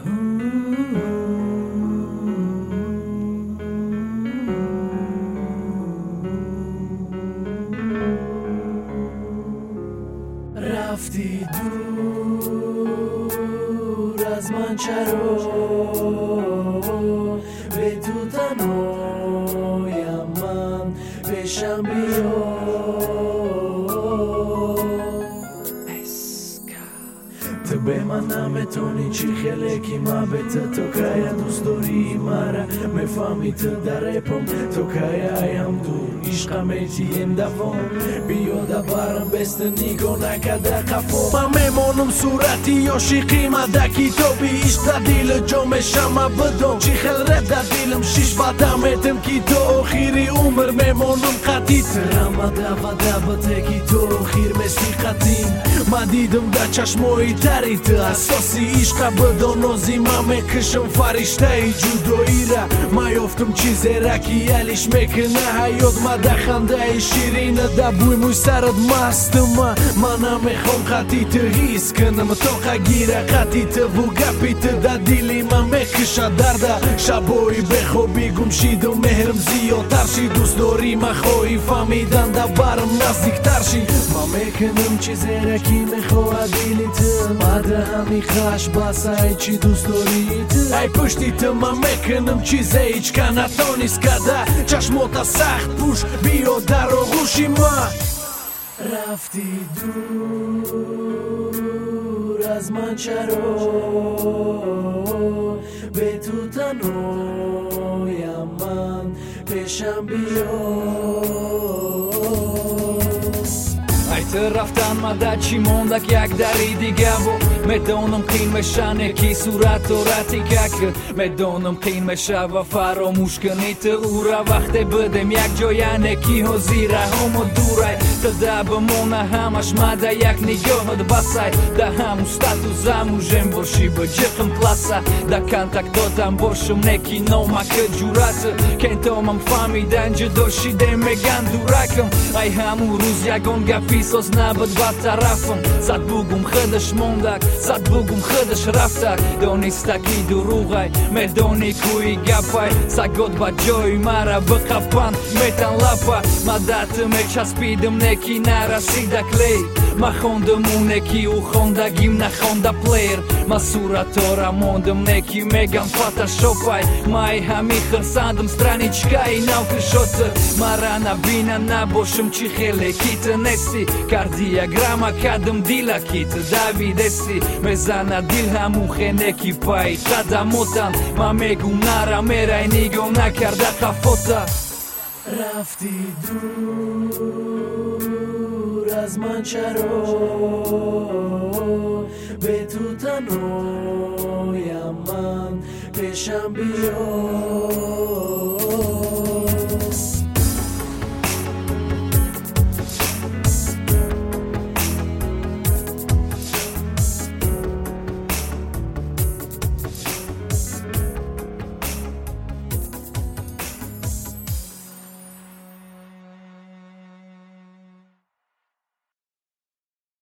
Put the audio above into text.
رفتی دور از من چرا به تو تنهایم من پیشم بیا تو به من نمیتونی چی خیلی که ما به تو که دوست داری مرا میفهمی تو در رپم تو که ایم دور عشقم ایتیم دوام بیاده برم بست نیگو نکده قفا من میمانم صورتی عاشقی مدکی تو بیش در دیل جامشم بدم چی خیل رب در دیلم شیش بدمتم کی تو آخری عمر میمانم قطی ترم وده بته کی تو آخیر مسی قطیم من دیدم در چشمایی تری تو اساسی عشق بدانازی من میکشم فرشته ای جدایی را من یافتم چیزی را که یلیش میکنه حیات من در خنده شیرینه در بوی موی سرت مستم من نمیخوام خطی تو حیث کنم تا گیره خطی تو و گپی تو در دیلی من میکشه درده شبایی بخوابی گم شید و مهرم زیادتر شی دوست داری من خواهی فهمیدن در برم نزدیکتر شی من میکنم چیزی را که میخواه دیلی تو بعد همی خش بسای چی دوست داری تو ای پشتی تو من میکنم چیزی هیچ که نتانیست کده چشماتا سخت پوش بیا در آغوشی من رفتی دور از من چرا به تو تنهایم من پیشم بیا ای تو رفتن مدد چی موندک یک دری دیگه و میدونم قین میشن یکی صورت و رتی که میدونم قین میشه و فراموش کنی تو او را وقتی بدم یک جای نکی ها زیره همو دوره تا ده بمونه همش مده یک نگاه بسای ده همو ستاتوس همو جم باشی با جقم پلاسه ده کنتک دادم باشم نکی نامک جورت کنتامم فهمیدن جدا شیده میگن دورکم ای همو روز یگان گفی ساز نبود بد طرفم صد بگم خودش موندک صد بگم خودش رفتک دانستکی دروغی میدانی کوی گپای سگات با جای مرا بقفن میتن لپا مدت میچسبیدم نکی نرسیده کلی ما خوندم اون نکی او خوندگیم نخونده پلیر ما صورتا را موندم نکی میگم فتا شوپای مای همی خرساندم stranička i naukršoce Mara nabina nabošem či hele kit nesti Kardijagrama kadam dila kit da videsi Mezana dilha muhe neki pa i tada motan Ma megum nara mera i nigom nakarda kafota رفتی دور از من چرا به تو تنهایم من پیشم بیا